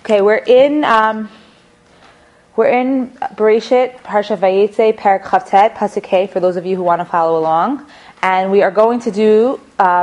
Okay, we're in Bereshit, Parsha Vayetze, Perek Chavtet, Pasuk Hey, for those of you who want to follow along. And we are going to do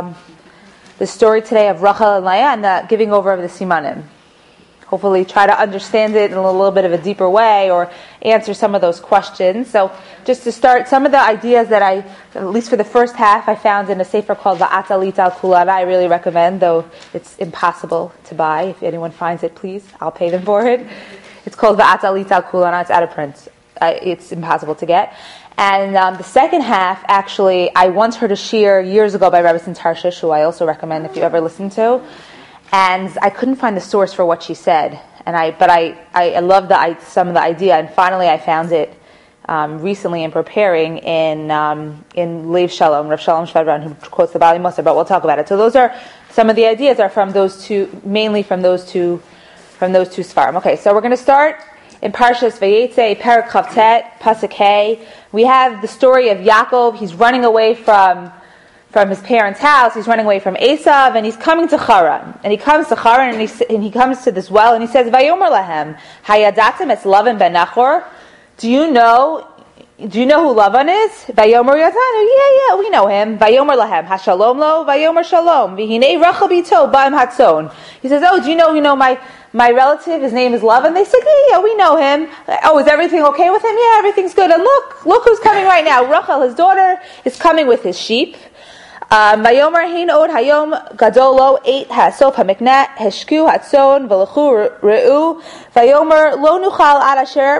the story today of Rachel and Leah and the giving over of the Simanim. Hopefully try to understand it in a little bit of a deeper way or answer some of those questions. So just to start, some of the ideas that I, at least for the first half, I found in a sefer called Va'at Alit al Kulana. I really recommend, though it's impossible to buy. If anyone finds it, please, I'll pay them for it. It's called Va'at Alit al Kulana. It's out of print. It's impossible to get. And the second half, actually, I once heard a shiur years ago by Rebbe Tarshish, who I also recommend if you ever listen to. And I couldn't find the source for what she said, but I love some of the idea, and finally I found it recently in preparing in Lev Shalom, Rav Shalom Shvedran, who quotes the Bali Musar, but we'll talk about it. So those are some of the ideas are from those two, mainly from those two Sfarim. Okay, so we're going to start in Parshas Vayetze, Perek Chavtet, Pasuk Hey. We have the story of Yaakov. He's running away from his parents' house. He's running away from Esav, and he's coming to Haran. And he comes to Haran, and he comes to this well, and he says, "Vayomer lahem, hayadatem es Lavan ben Nachor." Do you know who Lavan is? Vayomer yatanu. Yeah, we know him. Vayomer lahem, hashalom lo, vayomer shalom. V'hinei Rachel bito ba'im hatzon. He says, "Oh, do you know my relative? His name is Lavan." They said, "Yeah, we know him." "Oh, is everything okay with him?" "Yeah, everything's good." And look who's coming right now. Rachel, his daughter, is coming with his sheep. Vayomer hein od hayom gadolo eit hasof hamikneh heshku hatzon v'lechu re'u vayomer lo nuchal ad asher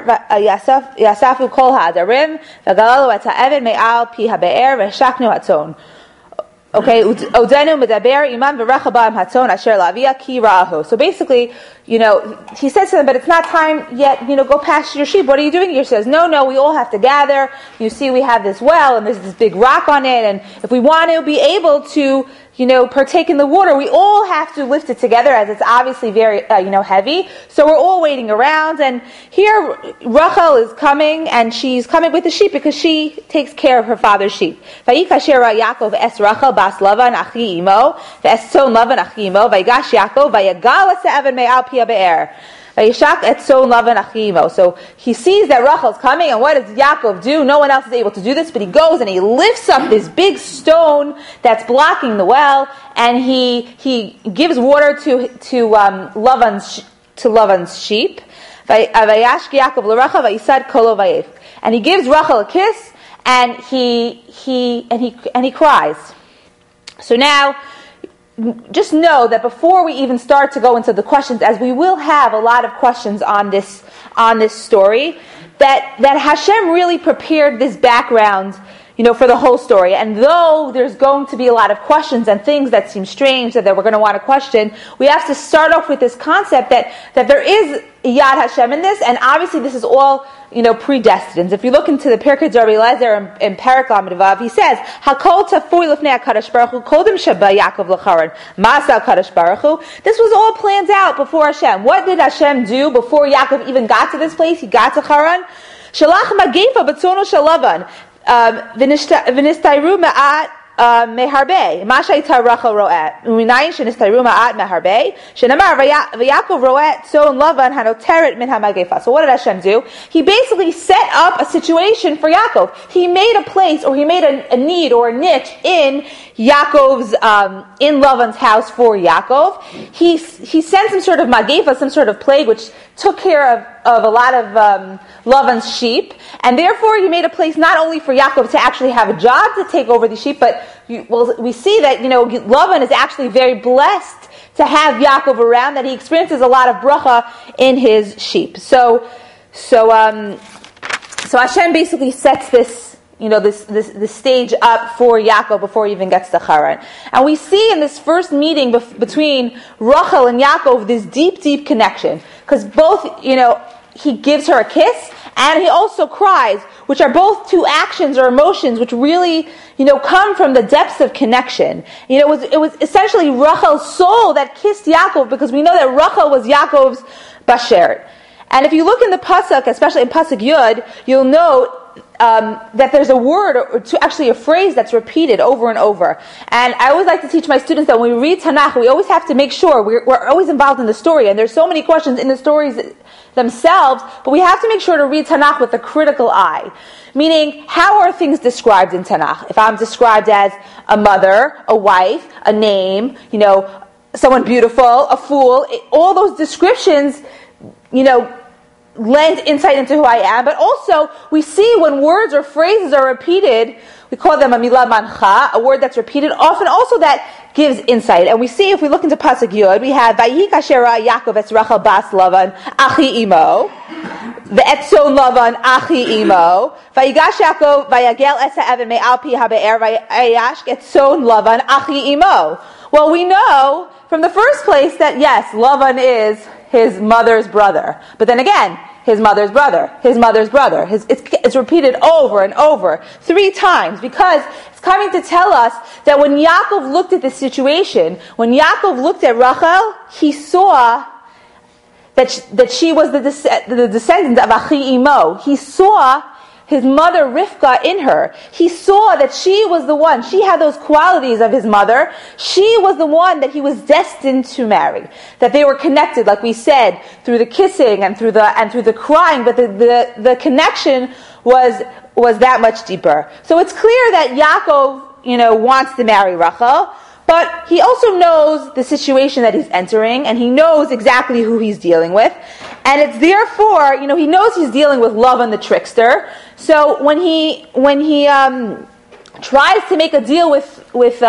yasafu kol ha'adarim v'galalu et ha'even me'al pi ha'be'er v'shaknu hatzon. Okay, odenu medaber iman v'recha ba'am hatzon asher la'avia ki ra'ahu. So basically, he says to them, but it's not time yet, go past your sheep. What are you doing here? He says, no, we all have to gather. You see, we have this well, and there's this big rock on it, and if we want to be able to, partake in the water, we all have to lift it together, as it's obviously very, heavy. So we're all waiting around, and here Rachel is coming, and she's coming with the sheep because she takes care of her father's sheep. Vayikasher Yaakov es Rachel bas Lavan achi imo, ve'eson Lavan achi imo, vayigash Yaakov, vayagal se'evan me'al pia be'er. Vayishak etzon Lavan achi imo. So he sees that Rachel's coming, and what does Yaakov do? No one else is able to do this, but he goes and he lifts up this big stone that's blocking the well, and he gives water to Lavan's sheep. Vayashk Yaakov l'Rachel vayisad kolo vayef. And he gives Rachel a kiss, and he cries. So now, just know that before we even start to go into the questions, as we will have a lot of questions on this story, that Hashem really prepared this background, for the whole story. And though there's going to be a lot of questions and things that seem strange that we're going to want to question, we have to start off with this concept that there is Yad Hashem in this, and obviously this is all, predestined. If you look into the Pirkei Rabbi Eliezer in Perek Lamed Vav, he says, "Hakol tafui lifnei HaKadosh Baruch Hu kodem sheba Yaakov l'Charan Ma'aseh HaKadosh Baruch Hu." This was all planned out before Hashem. What did Hashem do before Yaakov even got to this place? He got to Haran. Shalach magefa b'tzono shel Lavan v'nistayru ma'at meharbe. Mashayta Rachel ro'et. Uminayin shenistayru ma'at meharbe. Shenamar v'Yaakov ro'et tzon Lavan hanoteret min hamagefa. So what did Hashem do? He basically set up a situation for Yaakov. He made a place, or he made a need or a niche in Yaakov's, in Lavan's house for Yaakov. He sent some sort of magefa, some sort of plague, which took care of a lot of Lavan's sheep, and therefore he made a place not only for Yaakov to actually have a job to take over the sheep, but we see that Lavan is actually very blessed to have Yaakov around, that he experiences a lot of bracha in his sheep. So Hashem basically sets this, this stage up for Yaakov before he even gets to Haran. And we see in this first meeting between Rachel and Yaakov this deep, deep connection. Because both, he gives her a kiss, and he also cries, which are both two actions or emotions which really, come from the depths of connection. It was essentially Rachel's soul that kissed Yaakov, because we know that Rachel was Yaakov's bashert. And if you look in the pasuk, especially in pasuk Yud, you'll note that there's a word or actually a phrase that's repeated over and over. And I always like to teach my students that when we read Tanakh, we always have to make sure we're always involved in the story. And there's so many questions in the stories themselves, but we have to make sure to read Tanakh with a critical eye. Meaning, how are things described in Tanakh? If I'm described as a mother, a wife, a name, someone beautiful, a fool, all those descriptions, lend insight into who I am, but also we see when words or phrases are repeated, we call them a milah mancha, a word that's repeated, often also that gives insight. And we see, if we look into Pasuk Yud, we have Vayihi kasher ra'a Yaakov es Rachel bas Lavan achi imo, ve'etzon Lavan achi imo, vayigash Yaakov vayagel es ha'even me'al pi ha'be'er vayash etzon Lavan achi imo. Well, we know from the first place that yes, Lavan is his mother's brother. But then again, his mother's brother, his mother's brother. It's repeated over and over 3 times because it's coming to tell us that when Yaakov looked at this situation, when Yaakov looked at Rachel, he saw that she was the descendant of Achi Imo. He saw his mother Rivka in her. He saw that she was the one. She had those qualities of his mother. She was the one that he was destined to marry. That they were connected, like we said, through the kissing and through the crying. But the connection was that much deeper. So it's clear that Yaakov, wants to marry Rachel. But he also knows the situation that he's entering, and he knows exactly who he's dealing with. And it's therefore, he knows he's dealing with Lavan the trickster. So when he tries to make a deal with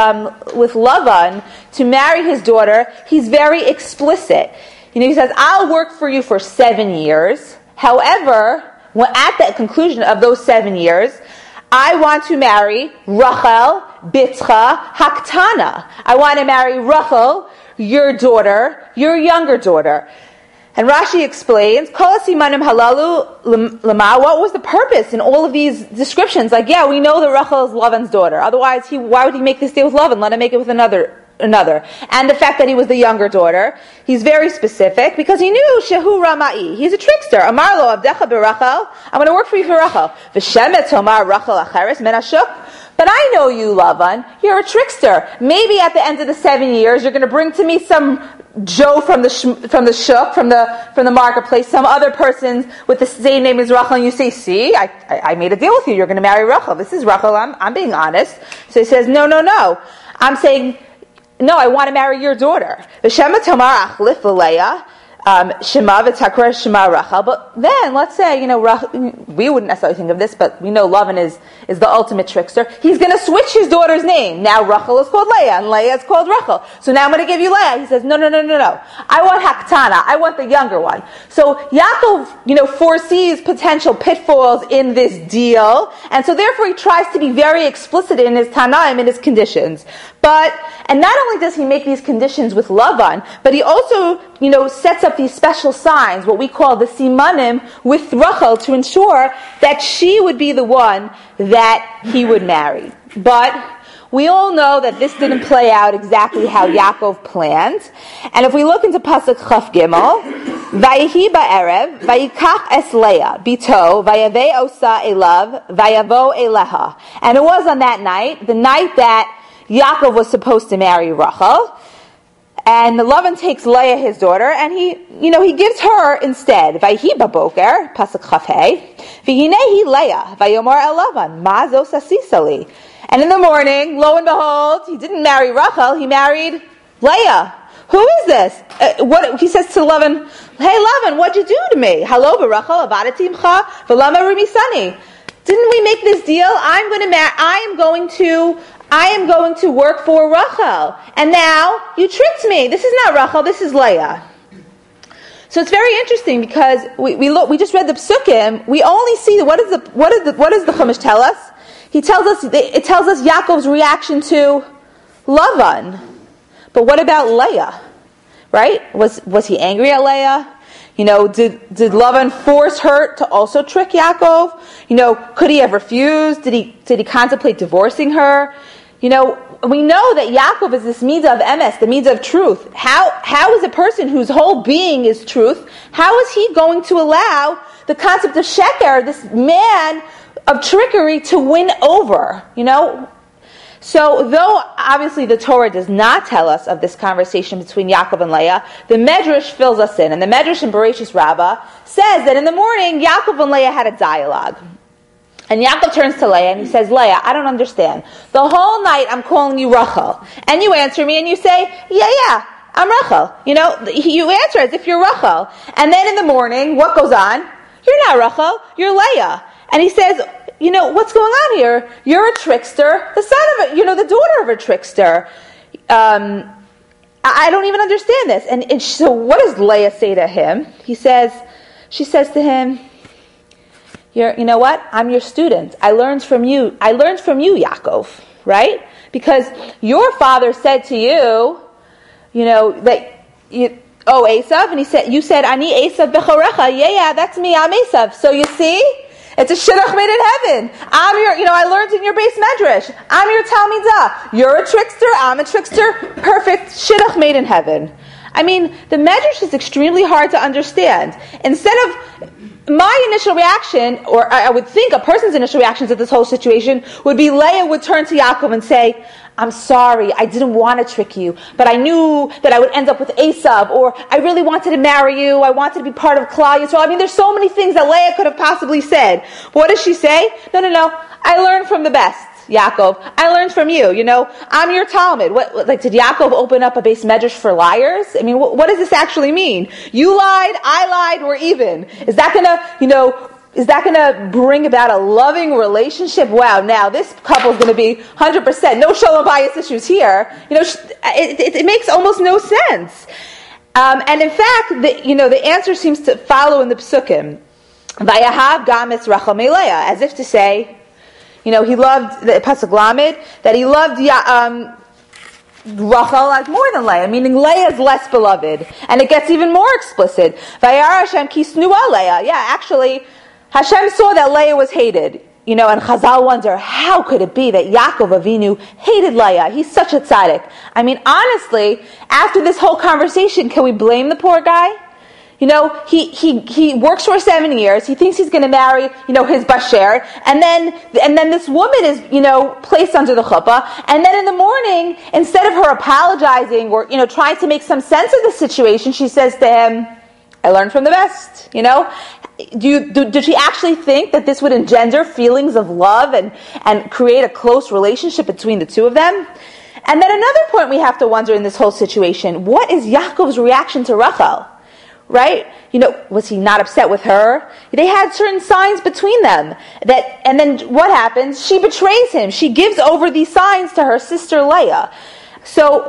Lavan to marry his daughter, he's very explicit. He says, "I'll work for you for 7 years. However, at the conclusion of those 7 years, I want to marry Rachel Bitcha Haktana. I want to marry Rachel, your daughter, your younger daughter." And Rashi explains, Kol simanim halalu lama. What was the purpose in all of these descriptions? Like, yeah, we know that Rachel is Lavan's daughter. Otherwise, why would he make this deal with Lavan? Let him make it with another. And the fact that he was the younger daughter, he's very specific because he knew Shehu Ramai. He's a trickster. Amar lo avdecha berachel. I'm going to work for you for Rachel. V'shemet tomar Rachel acheres men ashuk. But I know you, Lavan. You're a trickster. Maybe at the end of the 7 years, you're going to bring to me some Joe from the shuk, from the marketplace, some other person with the same name as Rachel, and you say, "See, I made a deal with you. You're going to marry Rachel. This is Rachel. I'm being honest." So he says, "No. I'm saying, no, I want to marry your daughter." V'shema tamar achlif l'leah. Shema v'takra Shema Rachel. But then, let's say, we wouldn't necessarily think of this, but we know Lavan is the ultimate trickster. He's going to switch his daughter's name. Now Rachel is called Leah, and Leah is called Rachel. So now I'm going to give you Leah. He says, no. I want Haktana. I want the younger one. So Yaakov, foresees potential pitfalls in this deal, and so therefore he tries to be very explicit in his Tanaim, in his conditions. And not only does he make these conditions with Lavan, but he also, sets up these special signs, what we call the simanim, with Rachel to ensure that she would be the one that he would marry. But we all know that this didn't play out exactly how Yaakov planned. And if we look into Pasuk Chaf Gimel, Vayihi ba'erev, vayikach es Leah, bito, vayavei osa elav, vayavo eleha. And it was on that night, the night that Yaakov was supposed to marry Rachel, and Lavan takes Leah, his daughter, and he gives her instead. Vayhi baboker, pasuk chafei, v'hinehi Leah, vayomar el Lavan, ma zo sasisali. And in the morning, lo and behold, he didn't marry Rachel, he married Leah. Who is this? What he says to Lavan? Hey Lavan, what'd you do to me? Halo b'Rachel avadatimcha v'lama rumisani. Didn't we make this deal? I am going to work for Rachel. And now you tricked me. This is not Rachel, this is Leah. So it's very interesting because we just read the Psukim. We only see what does the Chumash tell us? It tells us Yaakov's reaction to Lavan. But what about Leah? Right? Was he angry at Leah? Did Lavan force her to also trick Yaakov? Could he have refused? Did he contemplate divorcing her? We know that Yaakov is this midah of emes, the midah of truth. How is a person whose whole being is truth, how is he going to allow the concept of sheker, this man of trickery to win over, So though obviously the Torah does not tell us of this conversation between Yaakov and Leah, the Medrash fills us in. And the Medrash in Bereshis Rabbah says that in the morning, Yaakov and Leah had a dialogue. And Yaakov turns to Leah and he says, Leah, I don't understand. The whole night I'm calling you Rachel. And you answer me and you say, yeah, I'm Rachel. You answer as if you're Rachel. And then in the morning, what goes on? You're not Rachel, you're Leah. And he says, what's going on here? You're a trickster, the son of the daughter of a trickster. I don't even understand this. And so what does Leah say to him? She says to him, you know what? I'm your student. I learned from you, Yaakov, right? Because your father said to you, Esav, and you said, Ani Esav bechorecha. Yeah, that's me, I'm Esav. So you see, it's a shidduch made in heaven. I learned in your base medrash. I'm your talmidah. You're a trickster, I'm a trickster. Perfect shidduch made in heaven. I mean, the medrash is extremely hard to understand. Instead of my initial reaction, or I would think a person's initial reaction to this whole situation would be Leah would turn to Yaakov and say, I'm sorry, I didn't want to trick you, but I knew that I would end up with Esav, or I really wanted to marry you, I wanted to be part of Klal Yisrael. I mean, there's so many things that Leah could have possibly said. But what does she say? No, I learned from the best, Yaakov. I learned from you, I'm your Talmud. Did Yaakov open up a base medrash for liars? I mean, what does this actually mean? You lied, I lied, we're even. Is that gonna bring about a loving relationship? Wow, now this couple's gonna be 100%, no shalom bias issues here. It makes almost no sense. And in fact, the answer seems to follow in the Psukim. Vayahav gamis Rachel Leah, as if to say, he loved, the Pasuk Lamed, that he loved Rachel like more than Leah, meaning Leah is less beloved. And it gets even more explicit. Vayar Hashem ki snua Leah. Yeah, actually, Hashem saw that Leah was hated. And Chazal wonder, how could it be that Yaakov Avinu hated Leah? He's such a tzaddik. I mean, honestly, after this whole conversation, can we blame the poor guy? He works for 7 years. He thinks he's going to marry, his basher, and then this woman is, placed under the chuppah. And then in the morning, instead of her apologizing or, trying to make some sense of the situation, she says to him, I learned from the best. Did she actually think that this would engender feelings of love and create a close relationship between the two of them? And then another point we have to wonder in this whole situation: what is Yaakov's reaction to Rachel? Right? Was he not upset with her? They had certain signs between them. And then what happens? She betrays him. She gives over these signs to her sister Leah. So,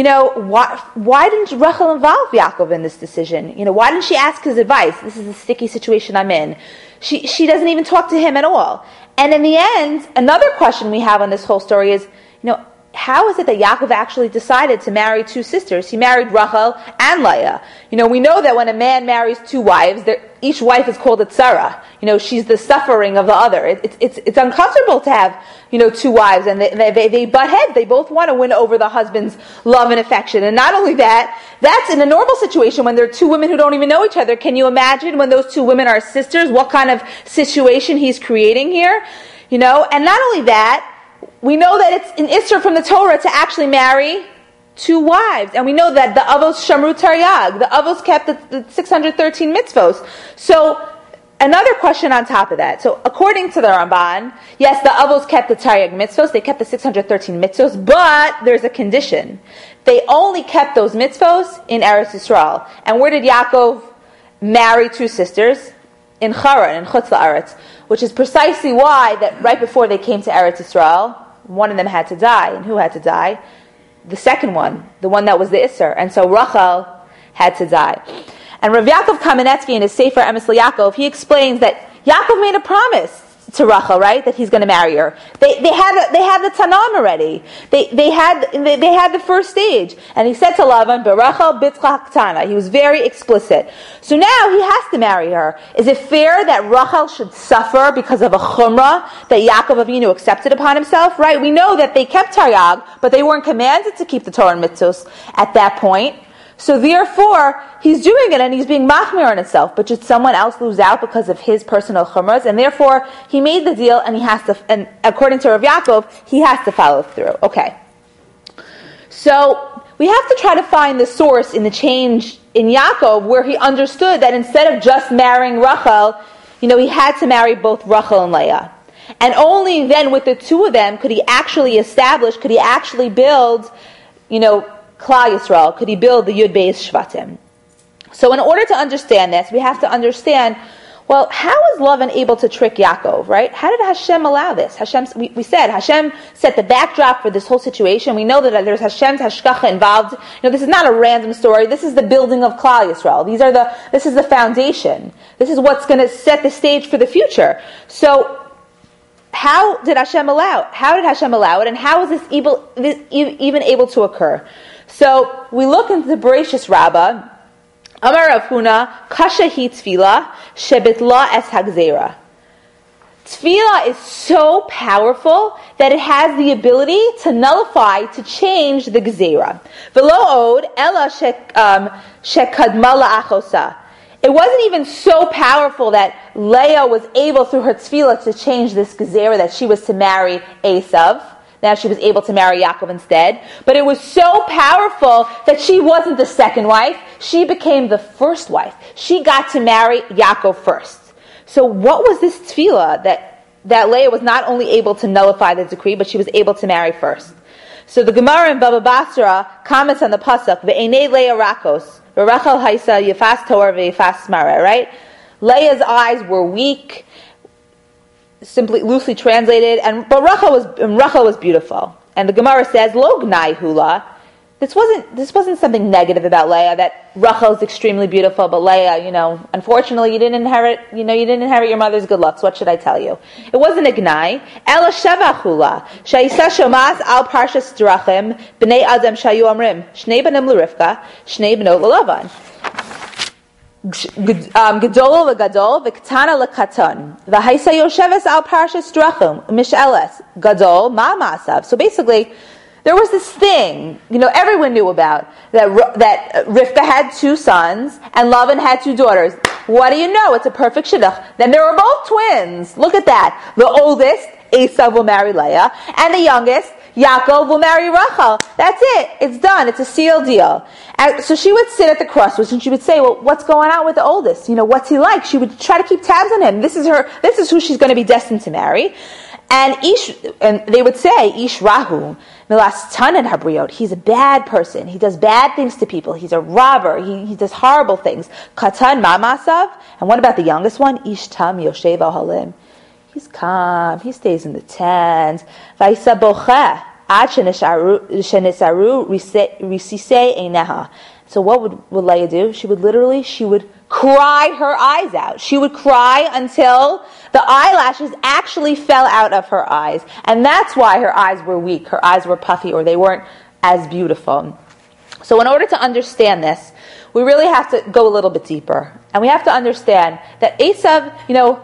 why didn't Rachel involve Yaakov in this decision? Why didn't she ask his advice? This is a sticky situation I'm in. She doesn't even talk to him at all. And in the end, another question we have on this whole story is, how is it that Yaakov actually decided to marry two sisters? He married Rachel and Leah. We know that when a man marries two wives, each wife is called a tzara. She's the suffering of the other. It's uncomfortable to have, two wives, and they butt heads. They both want to win over the husband's love and affection. And not only that, that's in a normal situation when there are two women who don't even know each other. Can you imagine when those two women are sisters, what kind of situation he's creating here? And not only that, we know that it's an Isser from the Torah to actually marry two wives. And we know that the Avos Shamru Taryag, the Avos kept the 613 mitzvos. So, another question on top of that. So, according to the Ramban, yes, the Avos kept the Taryag mitzvos, they kept the 613 mitzvos, but there's a condition. They only kept those mitzvos in Eretz Yisrael. And where did Yaakov marry two sisters? In Haran, in Chutz La'aretz, which is precisely why that right before they came to Eretz Yisrael, one of them had to die. And who had to die? The second one, the one that was the Isser. And so Rachel had to die. And Rav Yaakov Kamenetsky in his Sefer Emes LeYaakov, he explains that Yaakov made a promise to Rachel, right, that he's going to marry her. They had the Tanam already. They had the first stage, and he said to Lavan, "Berachel bitcha ktana." He was very explicit. So now he has to marry her. Is it fair that Rachel should suffer because of a chumrah that Yaakov Avinu accepted upon himself? Right? We know that they kept Taryag, but they weren't commanded to keep the Torah and mitzvos at that point. So therefore, he's doing it and he's being machmir on himself, but should someone else lose out because of his personal chumras? And therefore, he made the deal and he has to, and according to Rav Yaakov, he has to follow through. Okay. So, we have to try to find the source in the change in Yaakov where he understood that instead of just marrying Rachel, he had to marry both Rachel and Leah. And only then with the two of them could he actually build, Klal Yisrael, could he build the Yud Beis Shvatim. So in order to understand this, we have to understand, well, how was Lavan able to trick Yaakov, right? How did Hashem allow this? We said Hashem set the backdrop for this whole situation. We know that there's Hashem's hashgacha involved. This is not a random story. This is the building of Klal Yisrael. This is the foundation. This is what's going to set the stage for the future. So, how did Hashem allow it? And how was this even able to occur? So, we look into the Bereshis Rabbah. Amar Rav Huna, kasha hi tefillah, shebitla es hagzera. Tefillah is so powerful that it has the ability to nullify, to change the gzera. V'lo od, ela shekadma la'achosa. It wasn't even so powerful that Leah was able through her tefillah to change this gzera, that she was to marry Esav. Now she was able to marry Yaakov instead. But it was so powerful that she wasn't the second wife. She became the first wife. She got to marry Yaakov first. So what was this tefillah that Leah was not only able to nullify the decree, but she was able to marry first? So the Gemara in Baba Basra comments on the pasuk, Ve'enei Leah rakos, Rachel haisa yefas toar ve'yefas mara, right? Leah's eyes were weak, simply loosely translated, but Rachel was beautiful. And the Gemara says, Lo gnai hula. This wasn't something negative about Leah, that Rachel is extremely beautiful, but Leah, unfortunately you didn't inherit your mother's good looks. What should I tell you? It wasn't a gnai. Ela sheva hula. Sha'isa shomas al parshas drachim b'nei adam shayu amrim shnei banim l'Rivka shnei benot l'Lavan. Gedol legadol v'ktana lekaton v'haisa yosheves al parshas drachim misheles gadol ma ma'asav. So basically, there was this thing, everyone knew about, that Rivka had 2 sons and Lavan had 2 daughters. What do you know? It's a perfect shidduch. Then they were both twins. Look at that. The oldest, Esav, will marry Leah, and the youngest, Yaakov, will marry Rachel. That's it. It's done. It's a sealed deal. And so she would sit at the crossroads and she would say, well, what's going on with the oldest? What's he like? She would try to keep tabs on him. This is who she's going to be destined to marry. And they would say, Ish Rahu, Milas Tanan Habriot, he's a bad person. He does bad things to people. He's a robber. He does horrible things. Katan Mamasav. And what about the youngest one? Ish Tam Yoshev Halim. He's calm. He stays in the tent. Vaisa Bocheh. Ad Shenisaru Risise Eineha. So what would Leah do? She would cry her eyes out. She would cry until the eyelashes actually fell out of her eyes. And that's why her eyes were weak. Her eyes were puffy, or they weren't as beautiful. So in order to understand this, we really have to go a little bit deeper. And we have to understand that Esav,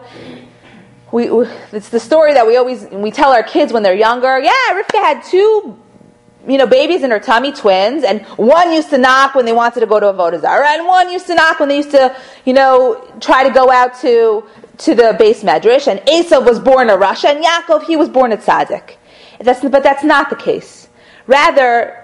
it's the story that we tell our kids when they're younger. Yeah, Rivka had 2 babies in her tummy, twins, and one used to knock when they wanted to go to Avodah Zarah, and one used to knock when they used to, try to go out to the Beis Medrash, and Esav was born a Rasha, and Yaakov, he was born a Tzaddik. But that's not the case. Rather,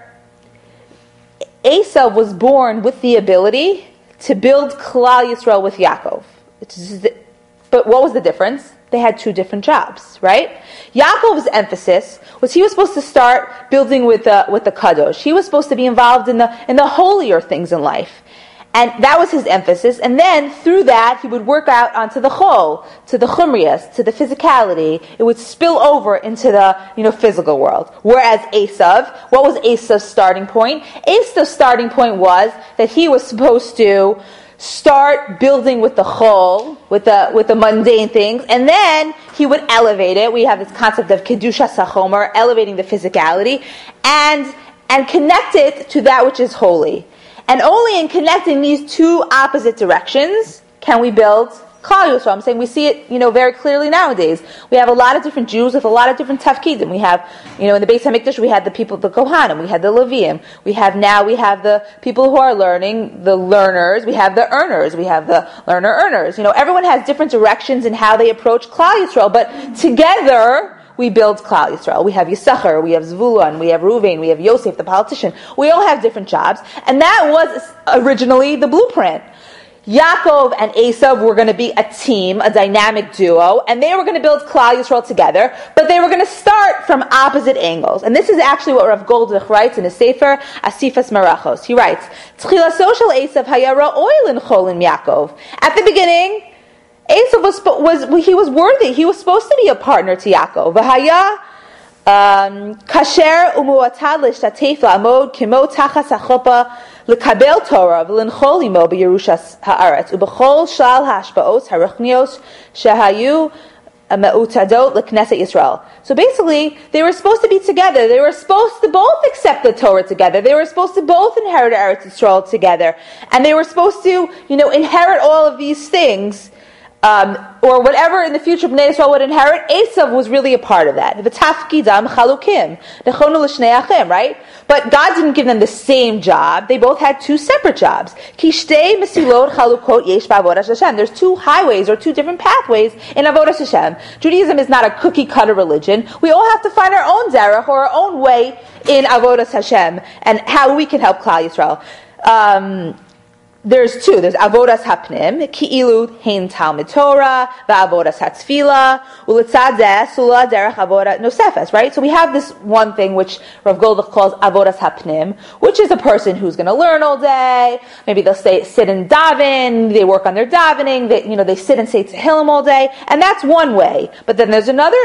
Esav was born with the ability to build Klal Yisrael with Yaakov. But what was the difference? They had 2 different jobs, right? Yaakov's emphasis was he was supposed to start building with the Kadosh. He was supposed to be involved in the holier things in life. And that was his emphasis. And then through that, he would work out onto the chol, to the chumrias, to the physicality. It would spill over into the physical world. Whereas Esav, what was Esav's starting point? Esav's starting point was that he was supposed to start building with the chol, with the mundane things, and then he would elevate it. We have this concept of kedusha sachomer, elevating the physicality, and connect it to that which is holy. And only in connecting these 2 opposite directions can we build Klal Yisrael. I'm saying we see it, very clearly nowadays. We have a lot of different Jews with a lot of different tafkidim. We have, in the Beis HaMikdash, we had the people, the Kohanim, we had the Leviim. We have the people who are learning, the learners. We have the earners. We have the learner-earners. Everyone has different directions in how they approach Klal Yisrael, but together, we build Klal Yisrael. We have Yisachar, we have Zvulun, we have Reuven, we have Yosef, the politician. We all have different jobs. And that was originally the blueprint. Yaakov and Esav were going to be a team, a dynamic duo, and they were going to build Klal Yisrael together, but they were going to start from opposite angles. And this is actually what Rav Goldich writes in his Sefer, Asifas Marachos. He writes, Tchilaso shel Esav haya ra'oi linchol im Yaakov. At the beginning, Esav was worthy. He was supposed to be a partner to Yaakov. V'haya kasher umuatad l'shtatef la'amod kimo tachas ha'chopa l'kabel Torah v'linchol imo b'yerushas ha'aretz u'b'chol shal ha'ashpaos ha'ruchnios shehayu me'utadot l'knesset Yisrael. So basically, they were supposed to be together. They were supposed to both accept the Torah together. They were supposed to both inherit Eretz Yisrael together. And they were supposed to, inherit all of these things. Or whatever in the future Bnei Yisrael would inherit, Esav was really a part of that. V'tafkidam chalukim, nechonu l'shnei achim, right? But God didn't give them the same job. They both had two separate jobs. Ki shtei mesilot chalukot yesh ba'avodas Hashem. There's two highways or two different pathways in Avodas Hashem. Judaism is not a cookie-cutter religion. We all have to find our own derech or our own way in Avodas Hashem and how we can help Klal Yisrael. There's two. There's avodas hapnim, ki'ilu hein talmid Torah, va'avodas hatzfila, u'letzad zeh sula derech avoda nosefes, right? So we have this one thing which Rav Goldich calls avodas hapnim, which is a person who's going to learn all day. Maybe they'll sit and daven, they work on their davening, they sit and say Tehillim all day, and that's one way. But then there's another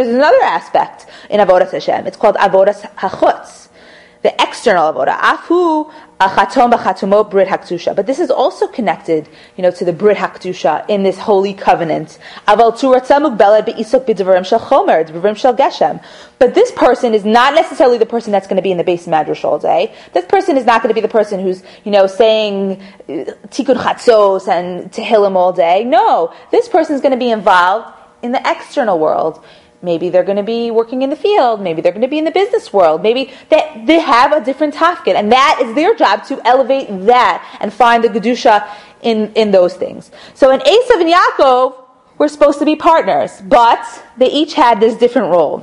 aspect in avodas Hashem. It's called avodas hachutz, the external avoda. Afu achatom b'chatomot brit hakdusha. But this is also connected, to the brit hakdusha in this holy covenant. Aval turatza mugbeled be'isok b'devarim shel chomer, b'devarim shel geshem. But this person is not necessarily the person that's going to be in the base madrash all day. This person is not going to be the person who's, saying tikkun chatzos and tehillim all day. No, this person is going to be involved in the external world. Maybe they're going to be working in the field. Maybe they're going to be in the business world. Maybe they have a different tafkid, and that is their job to elevate that and find the gedusha in those things. So in Esav and Yaakov, we're supposed to be partners, but they each had this different role.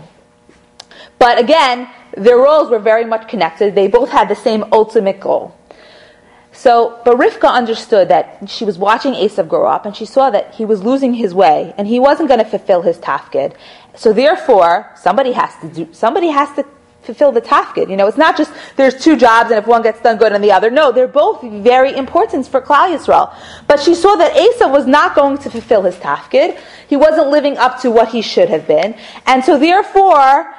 But again, their roles were very much connected. They both had the same ultimate goal. But Rivka understood that she was watching Esav grow up, and she saw that he was losing his way, and he wasn't going to fulfill his tafkid. So therefore, somebody has to fulfill the tafkid. It's not just there's two jobs, and if one gets done good and the other. No, they're both very important for Klal Yisrael. But she saw that Esav was not going to fulfill his tafkid. He wasn't living up to what he should have been, and so therefore,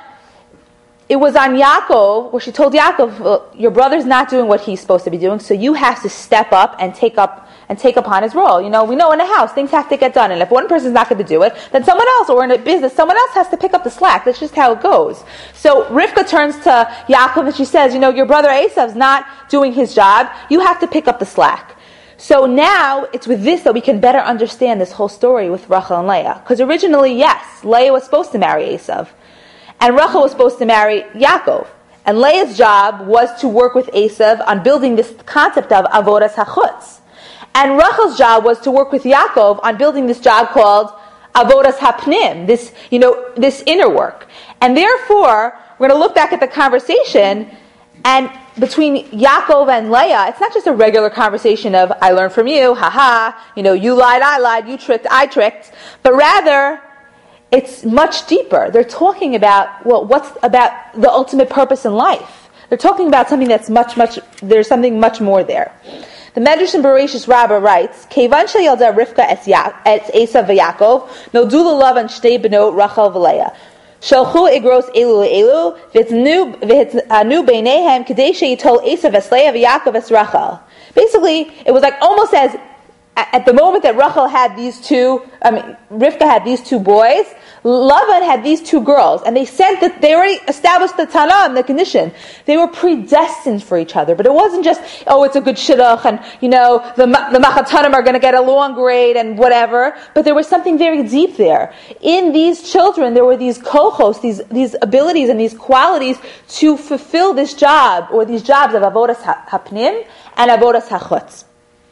it was on Yaakov, where she told Yaakov, well, your brother's not doing what he's supposed to be doing, so you have to step up and take upon his role. We know in a house, things have to get done, and if one person's not going to do it, then someone else, or in a business, someone else has to pick up the slack. That's just how it goes. So Rivka turns to Yaakov and she says, your brother Esav's not doing his job, you have to pick up the slack. So now, it's with this that we can better understand this whole story with Rachel and Leah. Because originally, yes, Leah was supposed to marry Esav. And Rachel was supposed to marry Yaakov. And Leah's job was to work with Esav on building this concept of avodas hachutz. And Rachel's job was to work with Yaakov on building this job called avodas hapnim, this inner work. And therefore, we're going to look back at the conversation, and between Yaakov and Leah, it's not just a regular conversation of, I learned from you, you lied, I lied, you tricked, I tricked, but rather, it's much deeper. They're talking about, what's about the ultimate purpose in life. They're talking about something that's there's something much more there. The Medrash in Bereshis Rabbah writes, Kevan sheyalda Rivka et Esav v'Yaakov, nodu l'lavan shtei benot Rachel v'Leah. Shalchu igros elu le'elu, v'hitzanu beinehem kedei sheyitol Esav es Leah v'Yaakov es Rachel. Basically, it was like almost as at the moment that Rivka had these two boys, Lavan had these two girls, and they already established the Tanah and the condition. They were predestined for each other, but it wasn't just, it's a good shidduch, and, the Machatanim are going to get a long grade, and whatever, but there was something very deep there. In these children, there were these kochos, these abilities and these qualities to fulfill this job, or these jobs of avodas hapnim and avodas hachutz.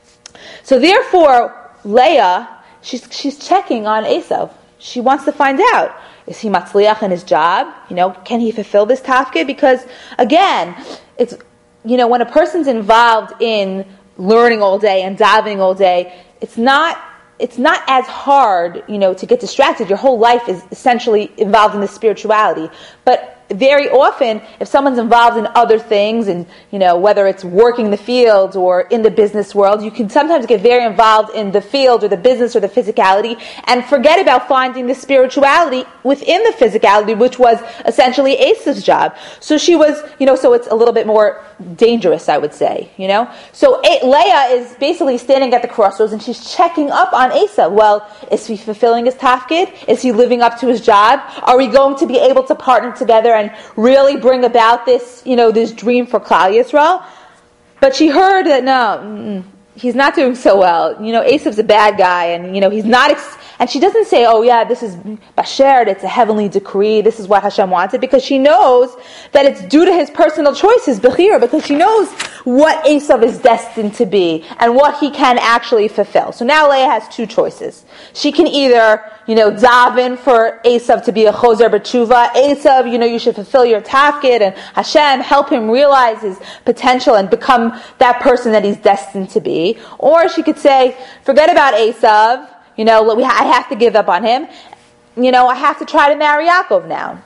So therefore, Leah, she's checking on Esav. She wants to find out, is he matzliach in his job? Can he fulfill this tafkid? Because again, it's, when a person's involved in learning all day and davening all day, it's not as hard, to get distracted. Your whole life is essentially involved in the spirituality. But very often, if someone's involved in other things, and whether it's working the fields or in the business world, you can sometimes get very involved in the field or the business or the physicality and forget about finding the spirituality within the physicality, which was essentially Esav's job. So she was, so it's a little bit more dangerous, I would say, So Leah is basically standing at the crossroads and she's checking up on Esav. Well, is he fulfilling his tafkid? Is he living up to his job? Are we going to be able to partner together and really bring about this, this dream for Klal Yisrael? But she heard that no, he's not doing so well. Esav's a bad guy, and he's not. And she doesn't say, "Oh yeah, this is basher. It's a heavenly decree. This is what Hashem wanted," because she knows that it's due to his personal choices, bechira, because she knows what Esav is destined to be and what he can actually fulfill. So now Leah has two choices. She can either, daven for Esav to be a choser b'tshuva. Esav, you should fulfill your tafkid, and Hashem help him realize his potential and become that person that he's destined to be. Or she could say, forget about Esav. I have to give up on him. I have to try to marry Yaakov now.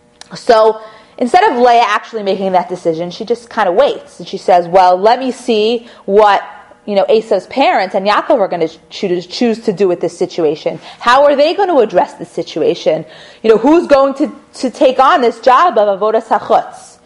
So instead of Leah actually making that decision, she just kind of waits. And she says, well, let me see what, Esav's parents and Yaakov are going to choose to do with this situation. How are they going to address this situation? Who's going to take on this job of avodas hachutz?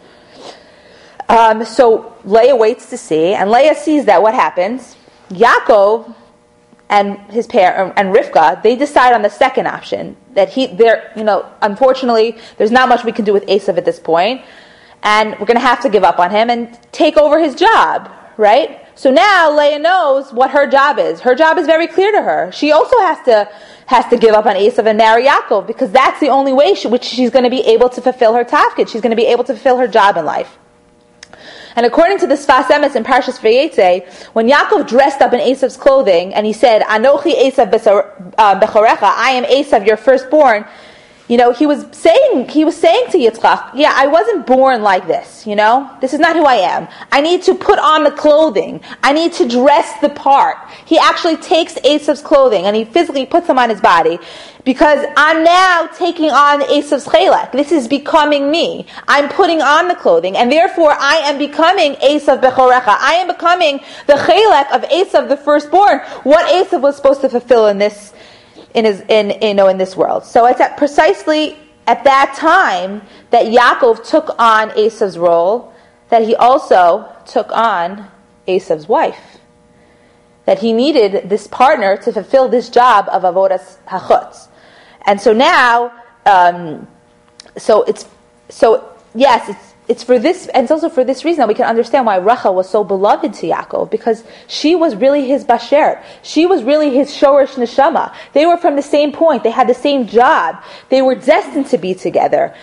So Leah waits to see, and Leah sees that what happens, Yaakov and his parent and Rivka, they decide on the second option, that unfortunately, there's not much we can do with Esav at this point, and we're going to have to give up on him and take over his job, right? So now Leah knows what her job is. Her job is very clear to her. She also has to give up on Esav and marry Yaakov, because that's the only way which she's going to be able to fulfill her tafkid. She's going to be able to fulfill her job in life. And according to the Sfas Emes in Parshas Vayetze, when Yaakov dressed up in Esav's clothing and he said, "Anochi Esav bechorecha," I am Esav, your firstborn, he was saying to Yitzchak, yeah, I wasn't born like this, this is not who I am. I need to put on the clothing. I need to dress the part. He actually takes Esav's clothing and he physically puts them on his body, because I'm now taking on Esav's chelek. This is becoming me. I'm putting on the clothing, and therefore I am becoming Esav bechorecha. I am becoming the chelek of Esav, the firstborn, what Esav was supposed to fulfill in this world. So it's precisely at that time that Yaakov took on Esav's role, that he also took on Esav's wife. That he needed this partner to fulfill this job of avodas hachutz. And so now, it's for this, and it's also for this reason that we can understand why Rachel was so beloved to Yaakov, because she was really his basher. She was really his shorish neshama. They were from the same point. They had the same job. They were destined to be together,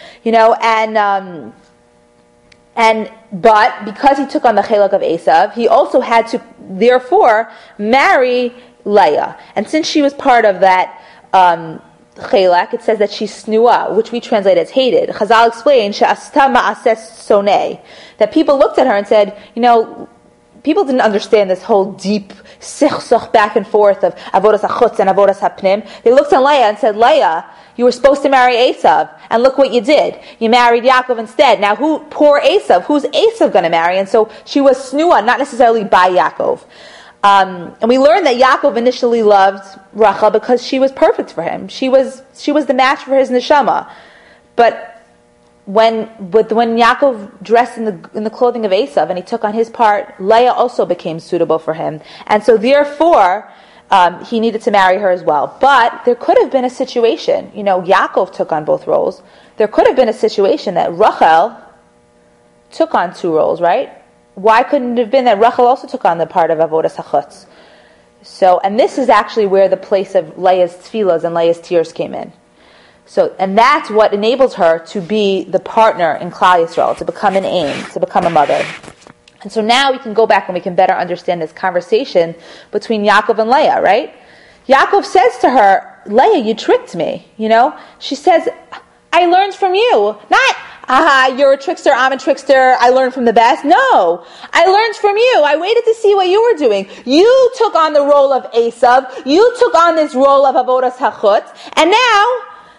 but because he took on the chelek of Esav, he also had to, therefore, marry Leah. And since she was part of that, chelek, it says that she's snua, which we translate as hated. Chazal explained, she'asta ma'ases soneh, that people looked at her and said, people didn't understand this whole deep sichsoch back and forth of avodas hachutz and avodas hapnim. They looked at Leah and said, Leah, you were supposed to marry Esav, and look what you did. You married Yaakov instead. Now poor Esav, who's Esav going to marry? And so she was snua, not necessarily by Yaakov. And we learned that Yaakov initially loved Rachel because she was perfect for him. She was the match for his neshama. But when Yaakov dressed in the clothing of Esav and he took on his part, Leah also became suitable for him. And so therefore, he needed to marry her as well. But there could have been a situation, Yaakov took on both roles. There could have been a situation that Rachel took on two roles, right? Why couldn't it have been that Rachel also took on the part of Avodas HaChutz? So, and this is actually where the place of Leah's tefillas and Leah's tears came in. So, and that's what enables her to be the partner in Klal Yisrael, to become an aim, to become a mother. And so now we can go back and we can better understand this conversation between Yaakov and Leah, right? Yaakov says to her, Leah, you tricked me, She says, I learned from you. Not, you're a trickster, I'm a trickster, I learned from the best. No, I learned from you. I waited to see what you were doing. You took on the role of Esav. You took on this role of Avodas HaChutz. And now,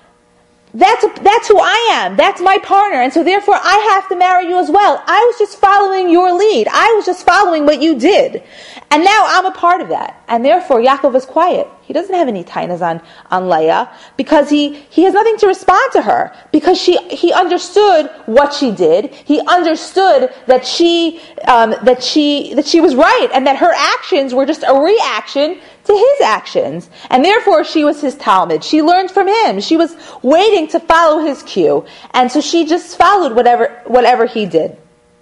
that's who I am. That's my partner. And so therefore I have to marry you as well. I was just following your lead. I was just following what you did. And now I'm a part of that. And therefore Yaakov is quiet. He doesn't have any tainas on Leah because he has nothing to respond to her because he understood what she did. He understood that she was right and that her actions were just a reaction to his actions. And therefore she was his Talmud. She learned from him. She was waiting to follow his cue. And so she just followed whatever he did.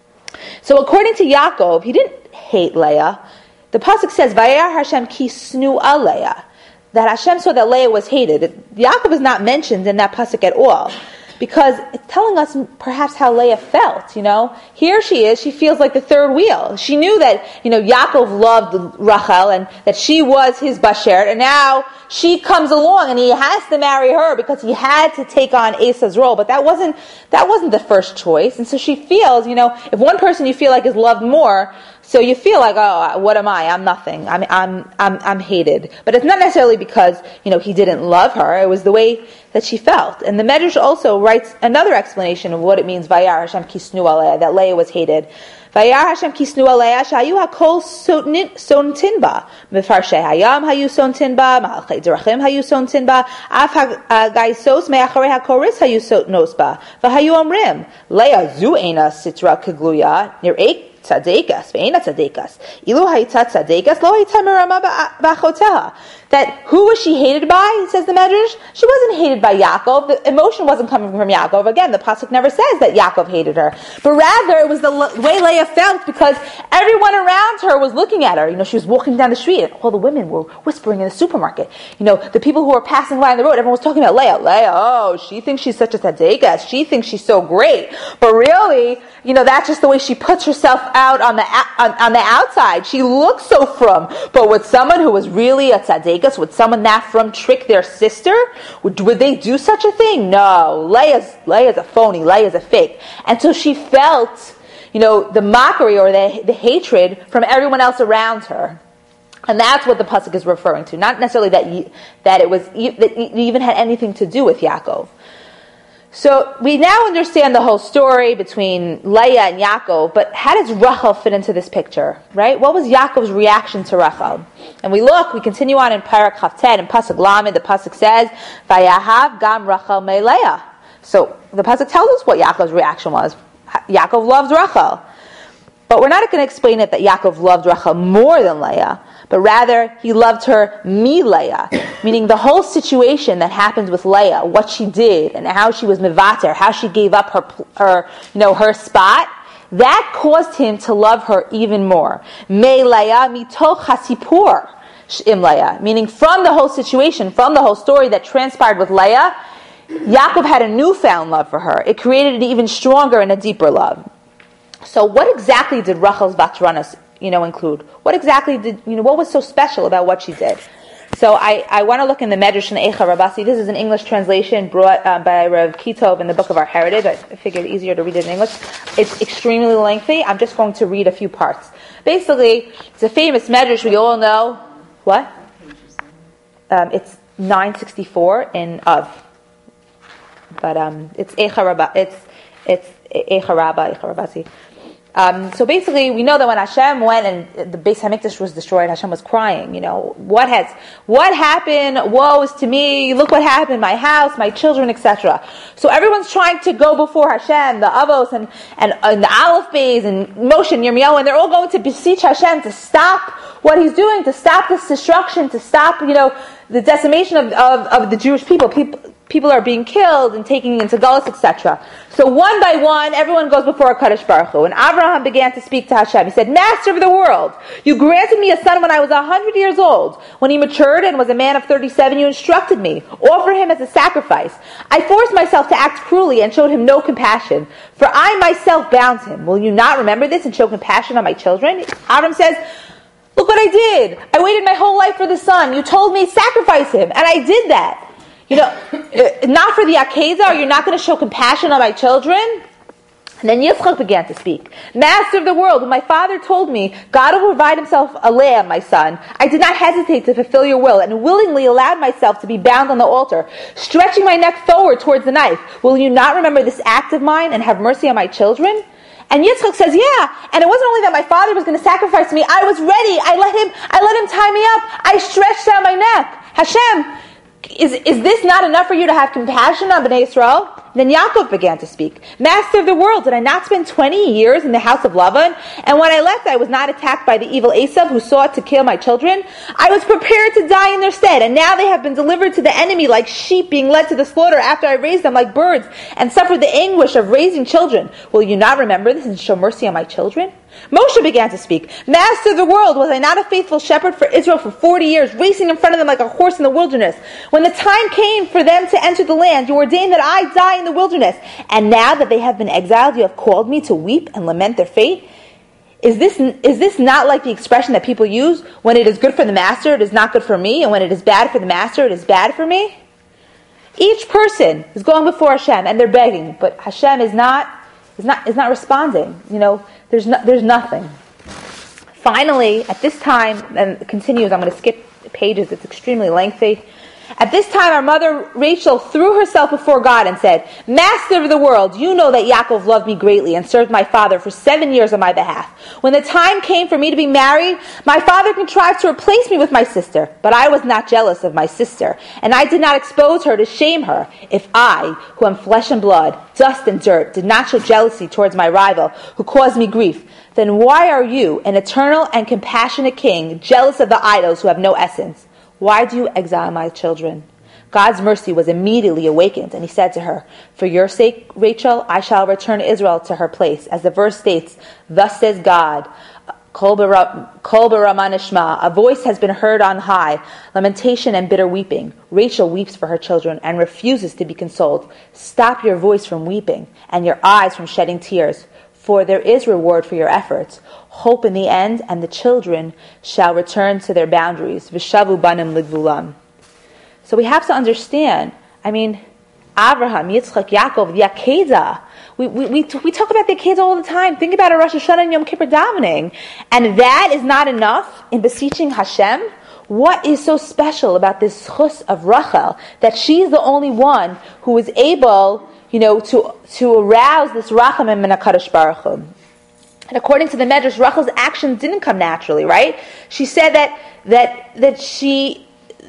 So according to Yaakov, he didn't hate Leah. The pasuk says, Vayar Hashem ki snu'a Leah, that Hashem saw that Leah was hated. Yaakov is not mentioned in that pasuk at all, because it's telling us perhaps how Leah felt, Here she is, she feels like the third wheel. She knew that, Yaakov loved Rachel and that she was his bashert, and now she comes along and he has to marry her because he had to take on Esav's role, but that wasn't the first choice. And so she feels, if one person you feel like is loved more, so you feel like, oh, what am I? I'm nothing. I'm hated. But it's not necessarily because, he didn't love her. It was the way that she felt. And the Medrash also writes another explanation of what it means, Vayar Hashem kisnu aleh, that Leah was hated. Vayar Hashem kisnu aleh, shayu hakol sontin ba. Mefarshei hayam hayu sontin ba, ma'alchei derachim hayu sontin ba, af hagaisos me'acharei hakoris hayu sontos ba. V'hayu omrim, Leah zu eina sitra kegluya, nir'ek tzaddikas, ve'ena tzaddikas. Ilu hayta tzaddikas, lo hayta merama b'achoteha. That who was she hated by, says the Medrash? She wasn't hated by Yaakov. The emotion wasn't coming from Yaakov. Again, the pasuk never says that Yaakov hated her. But rather, it was the way Leah felt because everyone around her was looking at her. She was walking down the street and all the women were whispering in the supermarket. The people who were passing by on the road, everyone was talking about Leah. Leah, oh, she thinks she's such a tzaddikas. She thinks she's so great. But really, that's just the way she puts herself out on the outside. She looks so frum. But with someone who was really a tzaddikas, would someone that from trick their sister? Would they do such a thing? No. Leah's a phony. Leah's a fake. And so she felt, the mockery or the hatred from everyone else around her. And that's what the pasuk is referring to. Not necessarily that it even had anything to do with Yaakov. So we now understand the whole story between Leah and Yaakov, but how does Rachel fit into this picture, right? What was Yaakov's reaction to Rachel? And we continue on in Parak Chavtet, in Pasuk Lamed, the Pasuk says, Vayahav gam Rachel me Leah. So the Pasuk tells us what Yaakov's reaction was. Yaakov loved Rachel. But we're not going to explain it that Yaakov loved Rachel more than Leah, but rather he loved her Leah, meaning the whole situation that happens with Leah, what she did and how she was mevater, how she gave up her spot, that caused him to love her even more. Me Leah mitoch hasipur im Leah, meaning from the whole situation, from the whole story that transpired with Leah, Yaakov had a newfound love for her. It created an even stronger and a deeper love. So what exactly did Rachel's Vatranas, include? What exactly what was so special about what she did? So I want to look in the Medrash and Eicha Rabasi. This is an English translation brought by Rav Kitov in the Book of Our Heritage. I figured it easier to read it in English. It's extremely lengthy. I'm just going to read a few parts. Basically, it's a famous Medrash we all know. What? It's 964 in Av. But it's Eicha Rabasi. So basically, we know that when Hashem went and the Beis Hamikdash was destroyed, Hashem was crying. What happened? Woe is to me! Look what happened! My house, my children, etc. So everyone's trying to go before Hashem, the Avos and the Aleph Beis and Moshe and Yirmiyahu, and they're all going to beseech Hashem to stop what He's doing, to stop this destruction, to stop the decimation of the Jewish people. People are being killed and taken into Galus, etc. So one by one, everyone goes before HaKadosh Baruch Hu. And Abraham began to speak to Hashem. He said, Master of the world, you granted me a son when I was 100 years old. When he matured and was a man of 37, you instructed me. Offer him as a sacrifice. I forced myself to act cruelly and showed him no compassion. For I myself bound him. Will you not remember this and show compassion on my children? Abraham says, look what I did. I waited my whole life for the son. You told me sacrifice him. And I did that. Not for the Akedah, you're not going to show compassion on my children? And then Yitzchak began to speak. Master of the world, when my father told me, God will provide himself a lamb, my son, I did not hesitate to fulfill your will and willingly allowed myself to be bound on the altar, stretching my neck forward towards the knife. Will you not remember this act of mine and have mercy on my children? And Yitzchak says, yeah, and it wasn't only that my father was going to sacrifice me, I was ready, I let him tie me up, I stretched out my neck. Hashem, is this not enough for you to have compassion on Bnei Yisrael? Then Yaakov began to speak. Master of the world, did I not spend 20 years in the house of Lavan? And when I left, I was not attacked by the evil Esav who sought to kill my children? I was prepared to die in their stead, and now they have been delivered to the enemy like sheep being led to the slaughter after I raised them like birds and suffered the anguish of raising children. Will you not remember this and show mercy on my children? Moshe began to speak. Master of the world, was I not a faithful shepherd for Israel for 40 years, racing in front of them like a horse in the wilderness? When the time came for them to enter the land, you ordained that I die in the wilderness. And now that they have been exiled, you have called me to weep and lament their fate? Is this not like the expression that people use? When it is good for the master, it is not good for me, and when it is bad for the master, it is bad for me? Each person is going before Hashem and they're begging, but Hashem is not responding. There's nothing. Finally, at this time, and it continues, I'm going to skip pages, it's extremely lengthy. At this time, our mother Rachel threw herself before God and said, Master of the world, you know that Yaakov loved me greatly and served my father for 7 years on my behalf. When the time came for me to be married, my father contrived to replace me with my sister, but I was not jealous of my sister, and I did not expose her to shame her. If I, who am flesh and blood, dust and dirt, did not show jealousy towards my rival, who caused me grief, then why are you, an eternal and compassionate king, jealous of the idols who have no essence? Why do you exile my children? God's mercy was immediately awakened, and he said to her, For your sake, Rachel, I shall return Israel to her place. As the verse states, Thus says God, Kol b'Ramanishma, a voice has been heard on high, lamentation and bitter weeping. Rachel weeps for her children and refuses to be consoled. Stop your voice from weeping and your eyes from shedding tears, for there is reward for your efforts. Hope in the end, and the children shall return to their boundaries. V'shavu banim ligvulam. So we have to understand, Abraham, Yitzchak, Yaakov, the Akedah. We talk about the Akedah all the time. Think about a Rosh Hashanah and Yom Kippur davening. And that is not enough in beseeching Hashem. What is so special about this chus of Rachel, that she's the only one who is able, to arouse this rachamim min HaKadosh Baruch Hu? And according to the Medrash, Rachel's actions didn't come naturally, right? She said that she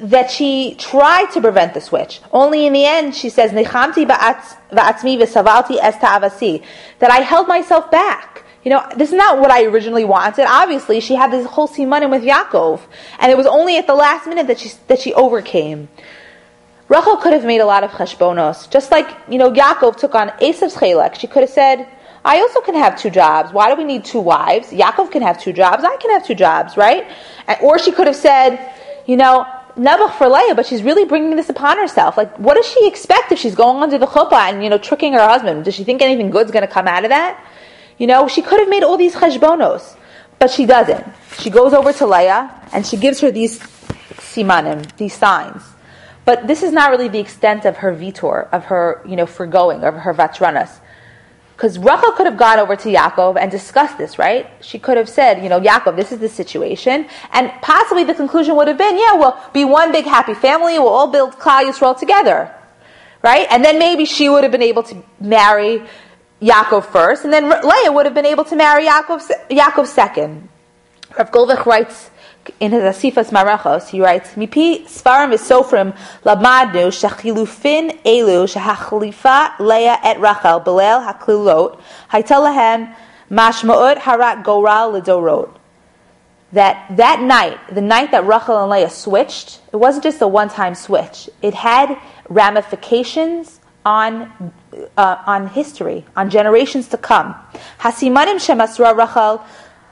tried to prevent the switch. Only in the end, she says, "Nechamti va'atzmi v'savalti es ta'avasi," that I held myself back. This is not what I originally wanted. Obviously, she had this whole simanim with Yaakov, and it was only at the last minute that she overcame. Rachel could have made a lot of cheshbonos, just like Yaakov took on Esav's chelek. She could have said, I also can have 2 jobs. Why do we need 2 wives? Yaakov can have 2 jobs. I can have 2 jobs, right? Or she could have said, Nebuch for Leah, but she's really bringing this upon herself. Like, what does she expect if she's going under the chuppah and, tricking her husband? Does she think anything good's going to come out of that? She could have made all these cheshbonos, but she doesn't. She goes over to Leah, and she gives her these simanim, these signs. But this is not really the extent of her vitor, of her, forgoing, of her vatranas. Because Rachel could have gone over to Yaakov and discussed this, right? She could have said, Yaakov, this is the situation. And possibly the conclusion would have been, we'll be one big happy family, we'll all build Klal Yisrael together. Right? And then maybe she would have been able to marry, Yaakov first, and then Leah would have been able to marry Yaakov second. Rav Goldvich writes in his Asifas Marachos, he writes, Mipi Svarim V'Sofrim Lamadnu Shechilufin Elu Shehachlifa Leah et Rachel Belel Haklilot Hayta Lahem Mashma'ut Harat Goral Lidorot. That night, the night that Rachel and Leah switched, it wasn't just a one-time switch. It had ramifications on history, on generations to come. Hasimanim shemasra Rachel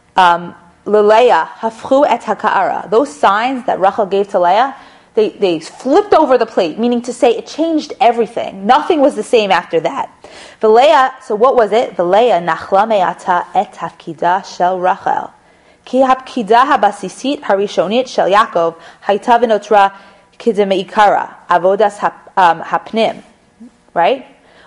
Leah hafchu et haka'ara. Those signs that Rachel gave to Leah, they flipped over the plate, meaning to say it changed everything. Nothing was the same after that. Leah, so what was it? Leah nachla me'ata et hafkida shel Rachel. Ki hapkida habasisit harishonit shel Yaakov hayta v'notra kidemeikara avodas hapnim. Right?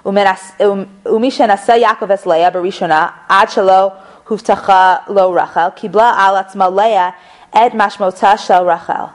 Umisha nasa Yaakov es Leah barishona ad shelo huftacha lo Rachel kibla al atzma Leah et mashmota shel Rachel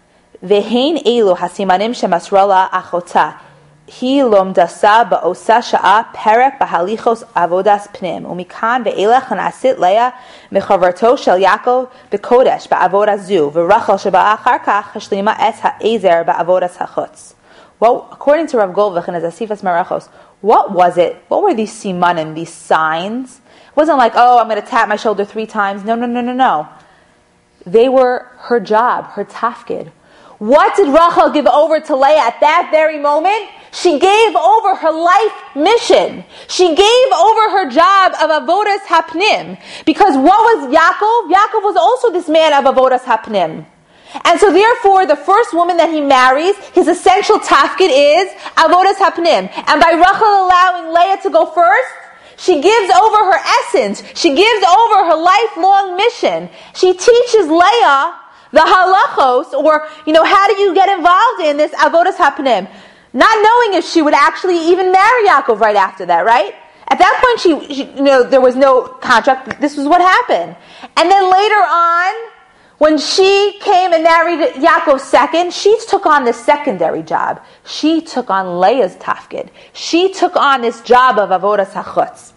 vehein elu hasimanim shemasrola achota hi lomdasa ba'osa sha'a perek bahalichos avodas pnim umikan ve'elech hanasit Leah mechavarto shel Yaakov bekodesh ba'avodas zu v'Rachel sheba achar kach hashlima et ha'ezer ba'avodas hachutz. Well, according to Rav Goldvich in his Asifas Marachos, what was it? What were these simanim, these signs? It wasn't like, oh, I'm going to tap my shoulder 3 times. No. They were her job, her tafkid. What did Rachel give over to Leah at that very moment? She gave over her life mission. She gave over her job of avodas hapnim. Because what was Yaakov? Yaakov was also this man of avodas hapnim. And so therefore, the first woman that he marries, his essential tafkid is avodas hapnim. And by Rachel allowing Leah to go first, she gives over her essence. She gives over her lifelong mission. She teaches Leah the halachos, or, how do you get involved in this avodas hapnim? Not knowing if she would actually even marry Yaakov right after that, right? At that point, she there was no contract. This was what happened. And then later on, when she came and married Yaakov second, she took on the secondary job. She took on Leah's tafkid. She took on this job of avodas hachutz.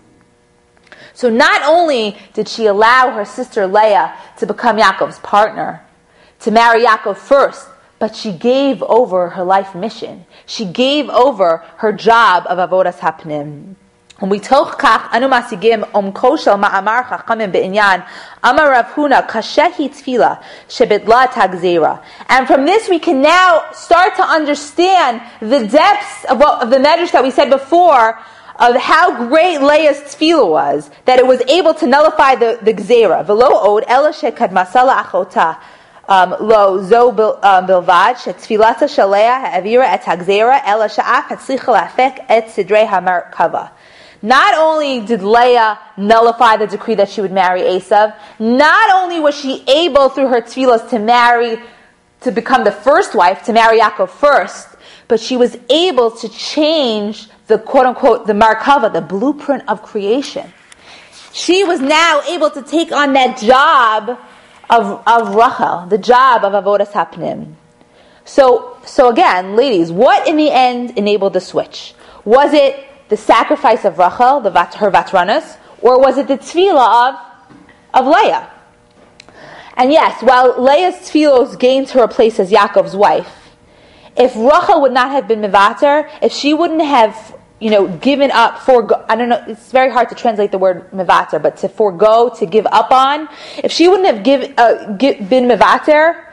So not only did she allow her sister Leah to become Yaakov's partner, to marry Yaakov first, but she gave over her life mission. She gave over her job of avodas hapnim. ומתוך כך אנו משיגים עומקו של מאמר חכמים בעניין אמר רב הונא קשה היא תפילה שבטלה את הגזירה. And from this we can now start to understand the depths of the medrash that we said before, of how great Leah's tefillah was, that it was able to nullify the gzeira. V'lo od ela shekadmasa la'achota lo zo bilvad shetfilata shel Leah ha'avira et hagzeira ela sha'af hatzlicha la'afek et sidrei hamerkava. Not only did Leah nullify the decree that she would marry Esav, not only was she able through her tefillas to become the first wife, to marry Yaakov first, but she was able to change the quote-unquote, the Markava, the blueprint of creation. She was now able to take on that job of Rachel, the job of Avodas Hapnim. So again, ladies, what in the end enabled the switch? Was it the sacrifice of Rachel, her Vatranas, or was it the tefillah of Leah? And yes, while Leah's tefillos gained her a place as Yaakov's wife, if Rachel would not have been mevater, if she wouldn't have, given up, I don't know, it's very hard to translate the word mevater, but to forego, to give up on, if she wouldn't have been mevater,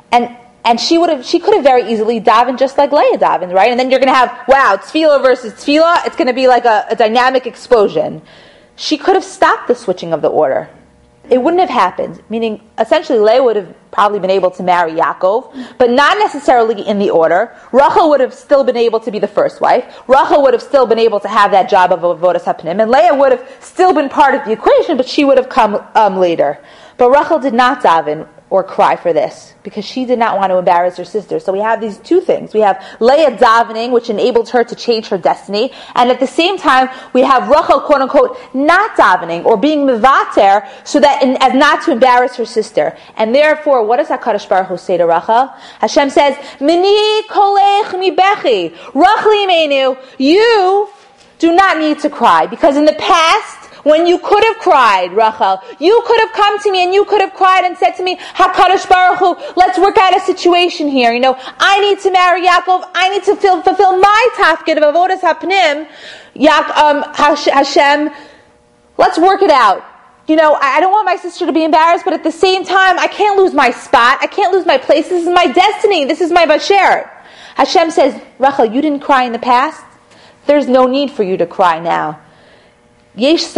and she could have very easily davened just like Leah davened, right? And then you're going to have, tefillah versus tefillah, it's going to be like a dynamic explosion. She could have stopped the switching of the order. It wouldn't have happened, meaning essentially Leah would have probably been able to marry Yaakov, but not necessarily in the order. Rachel would have still been able to be the first wife. Rachel would have still been able to have that job of avodas hapnim, and Leah would have still been part of the equation, but she would have come later. But Rachel did not daven or cry for this, because she did not want to embarrass her sister. So we have these two things. We have Leah davening, which enabled her to change her destiny, and at the same time, we have Rachel, quote unquote, not davening, or being mevater, so that as not to embarrass her sister. And therefore, what does HaKadosh Baruch Hu say to Rachel? Hashem says, Mini kolech mi bechi, Rachel imenu, do not need to cry, because in the past, when you could have cried, Rachel, you could have come to me and you could have cried and said to me, HaKadosh Baruch Hu, let's work out a situation here. I need to marry Yaakov. I need to fulfill my tafkid of avodas hapnim. Hashem, let's work it out. I don't want my sister to be embarrassed, but at the same time, I can't lose my spot. I can't lose my place. This is my destiny. This is my basher. Hashem says, Rachel, you didn't cry in the past. There's no need for you to cry now. It's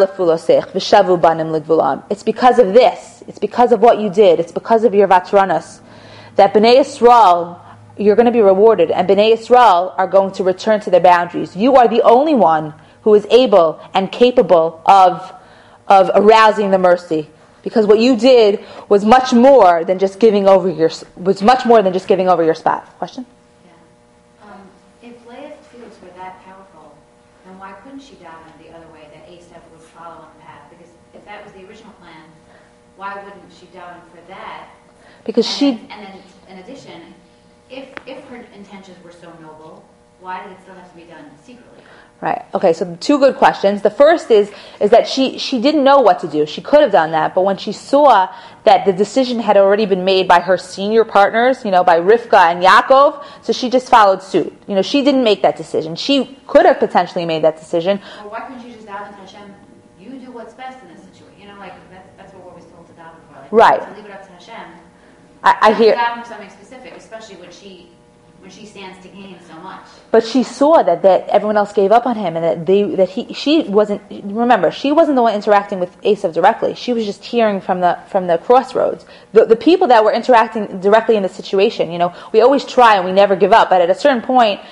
because of this. It's because of what you did. It's because of your vatranas that Bnei Yisrael, you're going to be rewarded, and Bnei Yisrael are going to return to their boundaries. You are the only one who is able and capable of arousing the mercy, because what you did was much more than just giving over your spot. Question? If Leah's feelings were that powerful, then why couldn't she daven the other way, that Asaph would follow on the path? Because if that was the original plan, why wouldn't she daven for that? Because then, in addition, if her intentions were so noble, why did it still have to be done secretly? Right. Okay, so two good questions. The first is that she didn't know what to do. She could have done that, but when she saw that the decision had already been made by her senior partners, by Rivka and Yaakov, so she just followed suit. She didn't make that decision. She could have potentially made that decision. Well, why couldn't you just daven to Hashem? You do what's best in this situation. That's what we're always told to daven for. Right. To leave it up to Hashem. I hear. Daven for something specific, especially when she stands to gain so much. But she saw that everyone else gave up on him, and she wasn't. Remember, she wasn't the one interacting with Asaph directly. She was just hearing from the crossroads. The people that were interacting directly in the situation. We always try and we never give up. But at a certain point,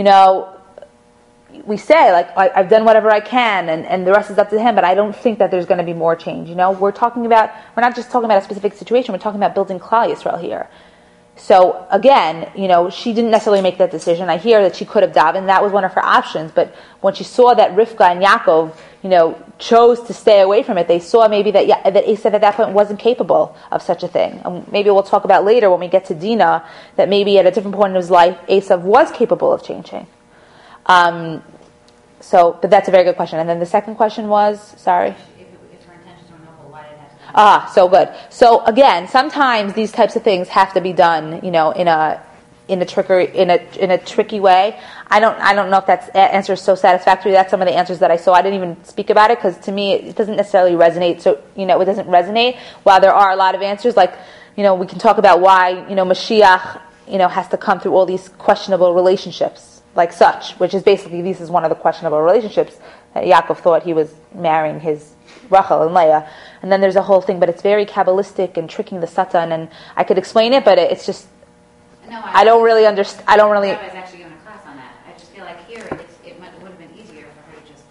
we say I've done whatever I can, and the rest is up to him. But I don't think that there's going to be more change. We're not just talking about a specific situation. We're talking about building Klal Yisrael here. So again, she didn't necessarily make that decision. I hear that she could have davened. That was one of her options. But when she saw that Rivka and Yaakov, chose to stay away from it, they saw maybe that Asaph at that point wasn't capable of such a thing. And maybe we'll talk about later when we get to Dinah that maybe at a different point in his life, Asaph was capable of changing. But that's a very good question. And then the second question was, sorry. So good. So again, sometimes these types of things have to be done, in a tricky way. I don't know if that answer is so satisfactory. That's some of the answers that I saw. I didn't even speak about it because to me it doesn't necessarily resonate. So it doesn't resonate. While there are a lot of answers, we can talk about why Mashiach has to come through all these questionable relationships like such, which is basically this is one of the questionable relationships that Yaakov thought he was marrying his Rachel and Leah, and then there's a whole thing, but it's very Kabbalistic and tricking the Satan, and I could explain it, but it's just I don't really understand. I was actually giving a class on that. I just feel like here would have been easier for her to just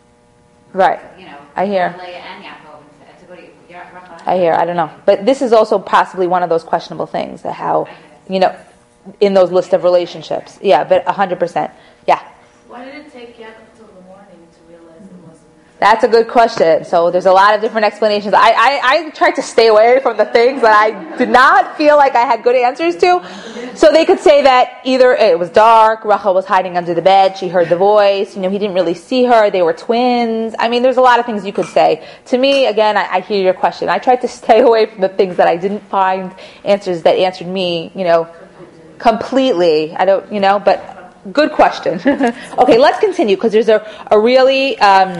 I hear Leah and Yaakov to go to Rachel. I don't know, but this is also possibly one of those questionable things that how in those list of relationships. Yeah, but 100%. Yeah. Why did it take Yaakov till the morning to realize it wasn't? That's a good question. So there's a lot of different explanations. I tried to stay away from the things that I did not feel like I had good answers to. So they could say that either it was dark, Rachel was hiding under the bed, she heard the voice, he didn't really see her, they were twins. I mean, there's a lot of things you could say. To me, again, I hear your question. I tried to stay away from the things that I didn't find answers that answered me, completely. I don't, but good question. Okay, let's continue because there's a really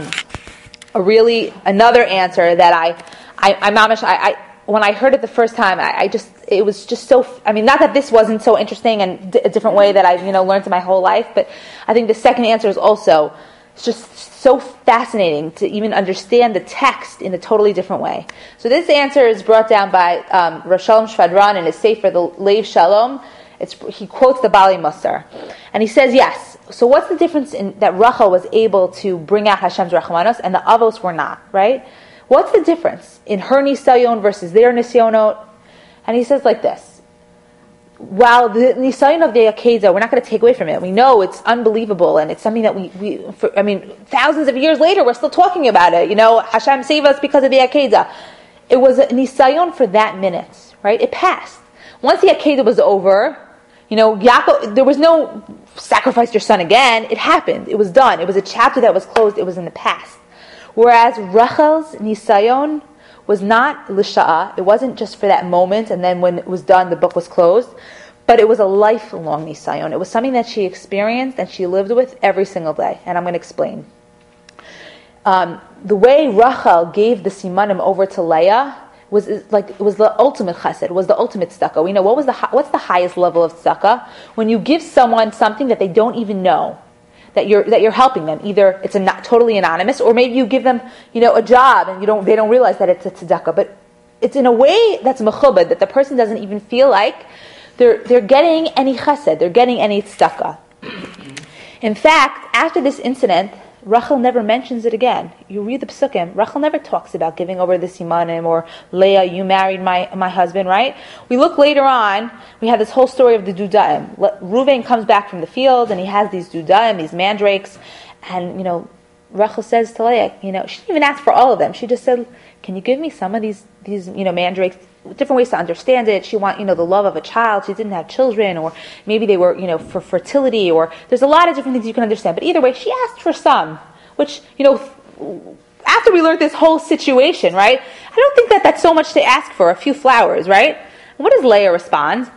another answer that I when I heard it the first time, it was just so. I mean, not that this wasn't so interesting and a different way that I've learned in my whole life, but I think the second answer is also just so fascinating to even understand the text in a totally different way. So this answer is brought down by Rosh Shalom Shvadran in his Sefer, the Leiv Shalom. He quotes the Bali Musar, and he says, yes. So what's the difference in that Rachel was able to bring out Hashem's Rachmanos and the Avos were not, right? What's the difference in her Nisayon versus their Nisyonot? And he says like this. While the Nisayon of the Akedah, we're not going to take away from it. We know it's unbelievable and it's something that we thousands of years later, we're still talking about it. Hashem saved us because of the Akedah. It was a Nisayon for that minute, right? It passed. Once the Akedah was over, Yaakov, there was no sacrificed your son again. It happened. It was done. It was a chapter that was closed. It was in the past. Whereas Rachel's nisayon was not l'sha'ah. It wasn't just for that moment, and then when it was done, the book was closed. But it was a lifelong nisayon. It was something that she experienced and she lived with every single day. And I'm going to explain. The way Rachel gave the simanim over to Leah was the ultimate chesed, was the ultimate tzedakah. We know what's the highest level of tzedakah? When you give someone something that they don't even know, that you're helping them. Either it's totally anonymous, or maybe you give them, a job and they don't realize that it's a tzedakah. But it's in a way that's mechubed, that the person doesn't even feel like they're getting any chesed, they're getting any tzedakah. In fact, after this incident, Rachel never mentions it again. You read the Pesukim, Rachel never talks about giving over the simanim, or Leah, you married my husband, right? We look later on, we have this whole story of the dudaim. Reuven comes back from the field and he has these dudaim, these mandrakes, and Rachel says to Leah, she didn't even ask for all of them. She just said, can you give me some of these mandrakes? Different ways to understand it. She want, the love of a child. She didn't have children, or maybe they were, for fertility, or there's a lot of different things you can understand. But either way, she asked for some, which, after we learned this whole situation, right? I don't think that that's so much to ask for, a few flowers, right? And what does Leah respond?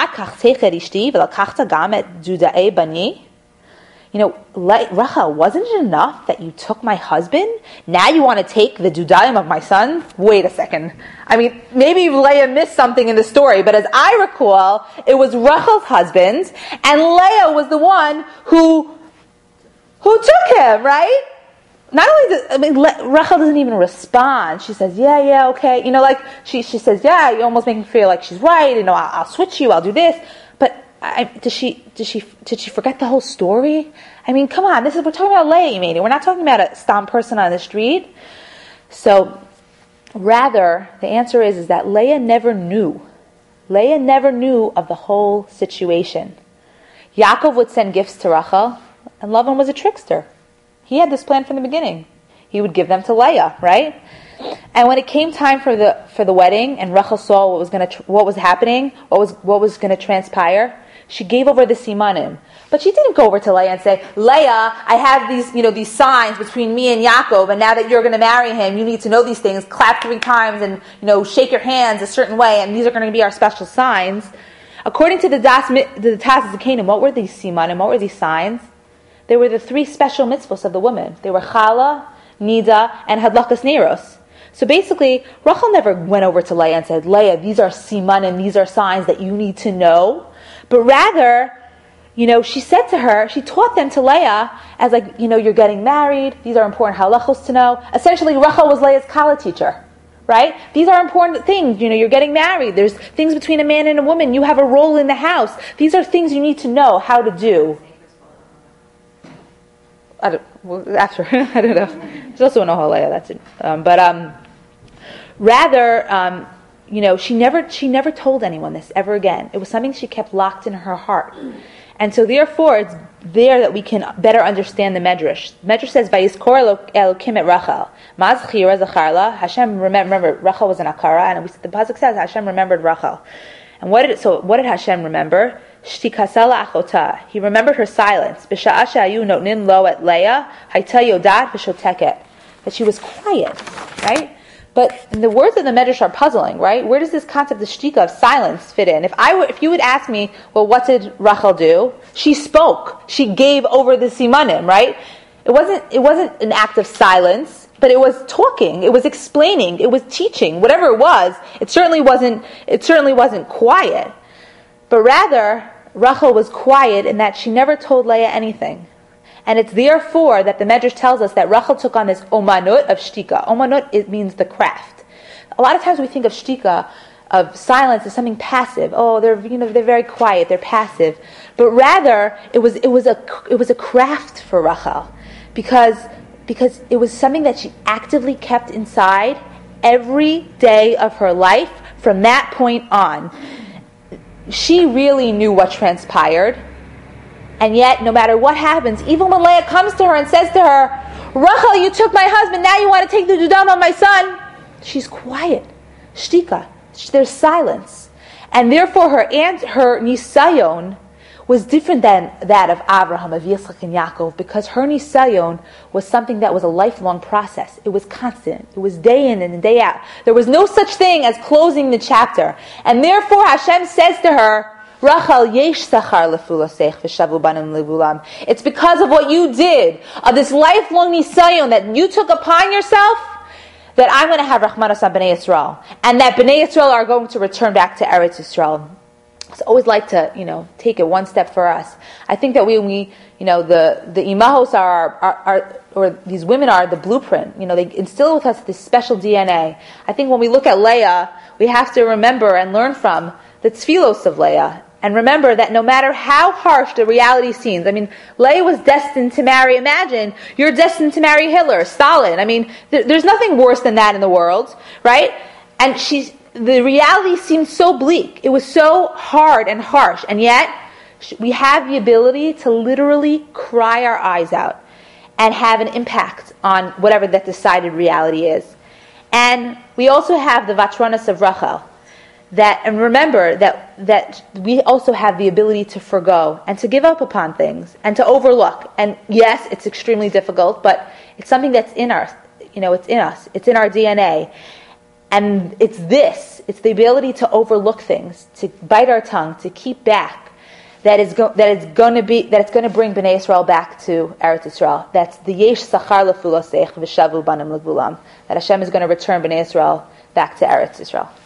Rachel, wasn't it enough that you took my husband? Now you want to take the dudaim of my son? Wait a second. I mean, maybe Leah missed something in the story, but as I recall, it was Rachel's husband, and Leah was the one who took him, right? Not only Rachel doesn't even respond. She says, yeah, okay. She says, yeah, you almost make me feel like she's right. I'll switch you, I'll do this. But did she forget the whole story? I mean, come on, we're talking about Leah, we're not talking about a stomp person on the street. So, rather, the answer is that Leah never knew. Leah never knew of the whole situation. Yaakov would send gifts to Rachel, and Lavan was a trickster. He had this plan from the beginning. He would give them to Leah, right? And when it came time for the wedding, and Rachel saw what was happening, what was going to transpire, she gave over the simanim. But she didn't go over to Leah and say, Leah, I have these signs between me and Yaakov, and now that you're going to marry him, you need to know these things. Clap 3 times and shake your hands a certain way, and these are going to be our special signs. According to the Taz Zakenim, what were these simanim? What were these signs? They were the 3 special mitzvos of the woman. They were chala, nida, and hadlakas neiros. So basically, Rachel never went over to Leah and said, Leah, these are simanim, these are signs that you need to know. But rather, she said to her, she taught them to Leah as you're getting married, these are important halachos to know. Essentially, Rachel was Leah's kala teacher, right? These are important things, you're getting married, there's things between a man and a woman, you have a role in the house. These are things you need to know how to do. I don't know. There's also an Oholea, that's it. Rather, she never told anyone this ever again. It was something she kept locked in her heart. And so therefore, it's there that we can better understand the Medrash. The Medrash says, Vayiskor Elokim et Rachel. Maz chira zacharla. Hashem remember, Rachel was an akara, and the pasuk says Hashem remembered Rachel. And what did Hashem remember? Shtikasala achota. He remembered her silence. B'sha'ah she'ayu notnin lo et Leah, hayta yodat v'shoteket. That she was quiet, right? But the words of the Medrash are puzzling, right? Where does this concept of shtika, of silence, fit in? If you would ask me, well, what did Rachel do? She spoke. She gave over the simanim, right? It wasn't an act of silence, but it was talking. It was explaining. It was teaching. Whatever it was, it certainly wasn't quiet. But rather, Rachel was quiet in that she never told Leah anything. And it's therefore that the Medrash tells us that Rachel took on this omanut of shtika. Omanut, it means the craft. A lot of times we think of shtika, of silence, as something passive. Oh, they're very quiet, they're passive. But rather, it was a craft for Rachel, because it was something that she actively kept inside every day of her life from that point on. She really knew what transpired. And yet, no matter what happens, even when Leah comes to her and says to her, Rachel, you took my husband, now you want to take the dudam of my son, she's quiet. Shtika. There's silence. And therefore her nisayon was different than that of Abraham, of Yitzchak and Yaakov, because her nisayon was something that was a lifelong process. It was constant. It was day in and day out. There was no such thing as closing the chapter. And therefore Hashem says to her, Rachel, yesh sachar lefulasech v'shavu banim levulam. It's because of what you did, of this lifelong nisayon that you took upon yourself, that I'm going to have Rachmanos on Bnei Yisrael. And that Bnei Yisrael are going to return back to Eretz Yisrael. I always like to, take it one step for us. I think that we the imahos or these women are the blueprint. They instill with us this special DNA. I think when we look at Leah, we have to remember and learn from the tefillos of Leah. And remember that no matter how harsh the reality seems, Leah was destined to marry, imagine, you're destined to marry Hitler, Stalin. There's nothing worse than that in the world, right? And the reality seemed so bleak. It was so hard and harsh. And yet, we have the ability to literally cry our eyes out and have an impact on whatever that decided reality is. And we also have the Vatranas of Rachel. And remember that we also have the ability to forgo and to give up upon things and to overlook. And yes, it's extremely difficult, but it's something that's in us. It's in us. It's in our DNA. And it's the ability to overlook things, to bite our tongue, to keep back, that it's going to bring Bnei Yisrael back to Eretz Yisrael. That's the yesh sachar lefulasech v'shavu banim levulam. That Hashem is going to return Bnei Yisrael back to Eretz Yisrael.